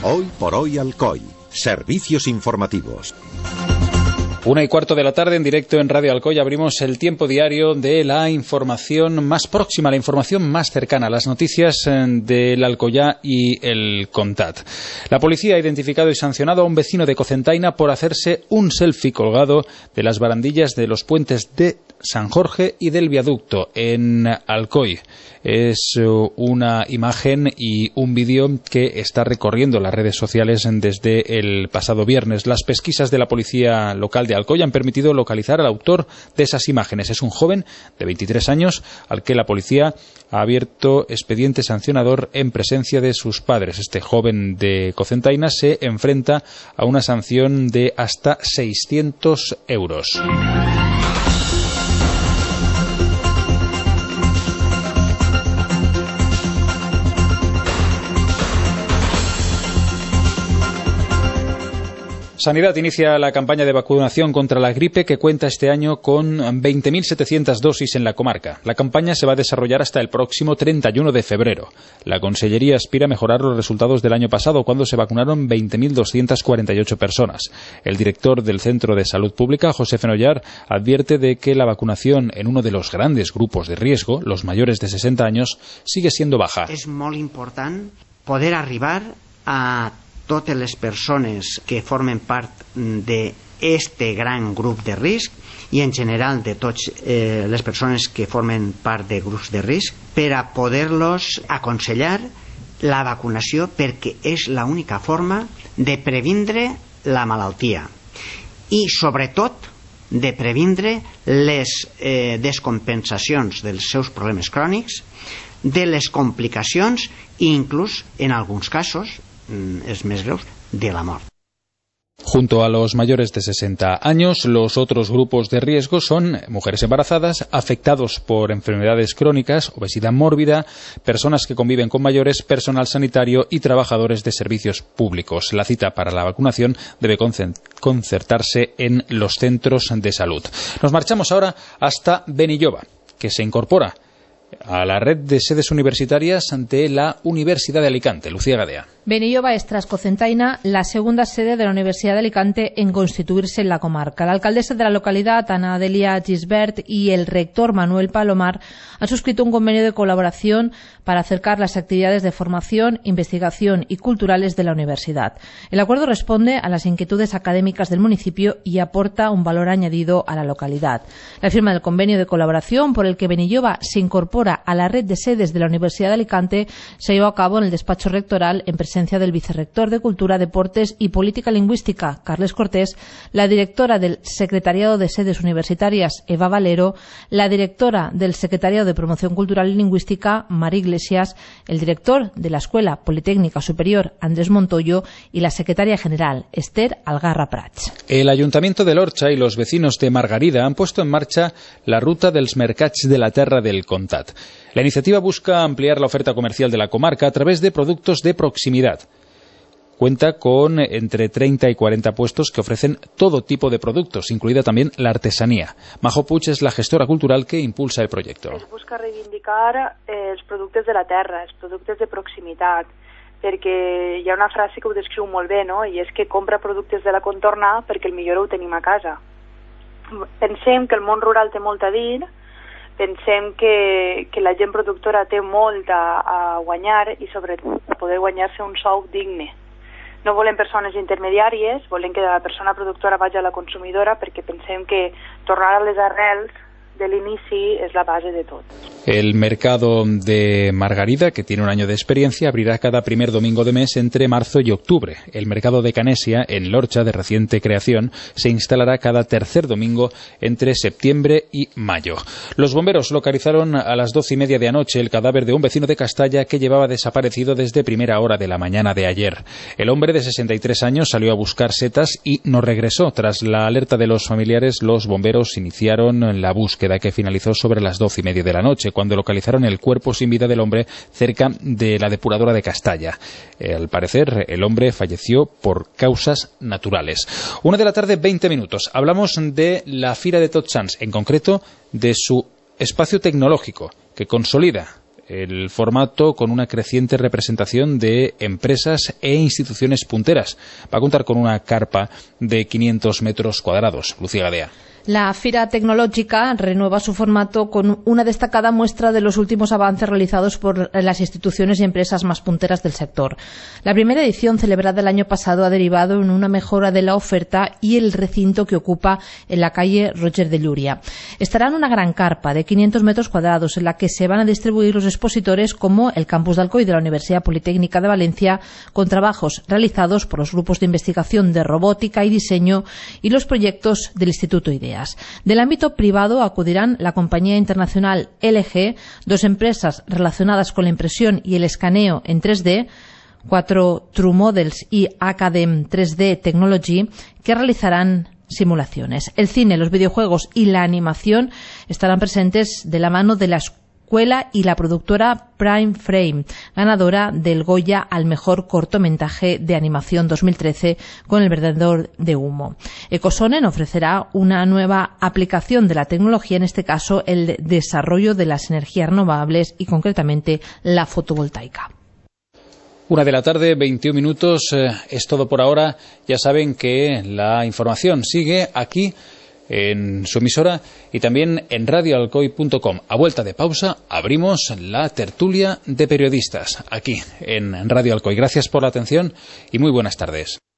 Hoy por hoy Alcoy. Servicios informativos. 1:15 de la tarde en directo en Radio Alcoy abrimos el tiempo diario de la información más próxima, la información más cercana, las noticias del Alcoyá y el Comtat. La policía ha identificado y sancionado a un vecino de Cocentaina por hacerse un selfie colgado de las barandillas de los puentes de San Jorge y del viaducto en Alcoy. Es una imagen y un vídeo que está recorriendo las redes sociales desde el pasado viernes. Las pesquisas de la policía local de Alcoy han permitido localizar al autor de esas imágenes. Es un joven de 23 años al que la policía ha abierto expediente sancionador en presencia de sus padres. Este joven de Cocentaina se enfrenta a una sanción de hasta 600 euros. Sanidad inicia la campaña de vacunación contra la gripe que cuenta este año con 20.700 dosis en la comarca. La campaña se va a desarrollar hasta el próximo 31 de febrero. La Consellería aspira a mejorar los resultados del año pasado, cuando se vacunaron 20.248 personas. El director del Centro de Salud Pública, José Fenollar, advierte de que la vacunación en uno de los grandes grupos de riesgo, los mayores de 60 años, sigue siendo baja. És molt important poder arribar a totes les persones que formen part d'este gran grup de risc i en general de totes les persones que formen part de grups de risc per a poder-los aconsellar la vacunació, perquè és l'única forma de previndre la malaltia i sobretot de previndre les descompensacions dels seus problemes crònics, de les complicacions i inclús en alguns casos es més greus, de la mort. Junto a los mayores de 60 años, los otros grupos de riesgo son mujeres embarazadas, afectados por enfermedades crónicas, obesidad mórbida, personas que conviven con mayores, personal sanitario y trabajadores de servicios públicos. La cita para la vacunación debe concertarse en los centros de salud. Nos marchamos ahora hasta Benilloba, que se incorpora a la red de sedes universitarias ante la Universidad de Alicante. Lucía Gadea. Benilloba es, tras Cocentaina, la segunda sede de la Universidad de Alicante en constituirse en la comarca. La alcaldesa de la localidad, Ana Delia Gisbert, y el rector Manuel Palomar han suscrito un convenio de colaboración para acercar las actividades de formación, investigación y culturales de la universidad. El acuerdo responde a las inquietudes académicas del municipio y aporta un valor añadido a la localidad. La firma del convenio de colaboración, por el que Benilloba se incorpora a la red de sedes de la Universidad de Alicante, se llevó a cabo en el despacho rectoral en presencia del vicerrector de Cultura, Deportes y Política Lingüística, Carles Cortés, la directora del Secretariado de Sedes Universitarias, Eva Valero, la directora del Secretariado de Promoción Cultural y Lingüística, Mari Iglesias, el director de la Escuela Politécnica Superior, Andrés Montoyo, y la secretaria general, Esther Algarra Prats. El Ayuntamiento de Lorcha y los vecinos de Margarida han puesto en marcha la ruta dels mercats de la terra del Comtat. La iniciativa busca ampliar la oferta comercial de la comarca a través de productos de proximidad. Cuenta con entre 30 y 40 puestos que ofrecen todo tipo de productos, incluida también la artesanía. Majo Puig es la gestora cultural que impulsa el proyecto. Es busca reivindicar els productes de la terra, els productes de proximitat, perquè hi ha una frase que ho descriu molt bé, no? I és que compra productes de la contorna perquè el millor ho tenim a casa. Pensem que el món rural té molt a dir, pensem que la gent productora té molt a guanyar i sobretot a poder guanyar-se un sou digne. No volem persones intermediàries, volem que la persona productora vagi a la consumidora, perquè pensem que tornar a les arrels de l'inici es la base de tot. El mercado de Margarida, que tiene un año de experiencia, abrirá cada primer domingo de mes entre marzo y octubre. El mercado de Canesia, en Lorcha, de reciente creación, se instalará cada tercer domingo entre septiembre y mayo. Los bomberos localizaron a las 12:30 de anoche el cadáver de un vecino de Castalla que llevaba desaparecido desde primera hora de la mañana de ayer. El hombre de 63 años salió a buscar setas y no regresó. Tras la alerta de los familiares, los bomberos iniciaron la búsqueda, que finalizó sobre las 12:30 de la noche, cuando localizaron el cuerpo sin vida del hombre cerca de la depuradora de Castalla. Al parecer, el hombre falleció por causas naturales. 1:20 p.m. Hablamos de la Fira de Tots Sants, en concreto de su espacio tecnológico, que consolida el formato con una creciente representación de empresas e instituciones punteras. Va a contar con una carpa de 500 metros cuadrados. Lucía Gadea. La Fira Tecnológica renueva su formato con una destacada muestra de los últimos avances realizados por las instituciones y empresas más punteras del sector. La primera edición, celebrada el año pasado, ha derivado en una mejora de la oferta y el recinto que ocupa en la calle Roger de Llúria. Estará en una gran carpa de 500 metros cuadrados en la que se van a distribuir los expositores como el Campus de Alcoy de la Universidad Politécnica de Valencia, con trabajos realizados por los grupos de investigación de robótica y diseño y los proyectos del Instituto IDEA. Del ámbito privado acudirán la compañía internacional LG, 2 empresas relacionadas con la impresión y el escaneo en 3D, 4 True Models y Academ 3D Technology, que realizarán simulaciones. El cine, los videojuegos y la animación estarán presentes de la mano de la escuela y la productora Prime Frame, ganadora del Goya al mejor cortometraje de animación 2013 con El Vendedor de Humo. Ecosonen ofrecerá una nueva aplicación de la tecnología, en este caso el desarrollo de las energías renovables y concretamente la fotovoltaica. 1:00 p.m, 21 minutos. Es todo por ahora. Ya saben que la información sigue aquí en su emisora y también en radioalcoy.com. A vuelta de pausa abrimos la tertulia de periodistas aquí en Radio Alcoy. Gracias por la atención y muy buenas tardes.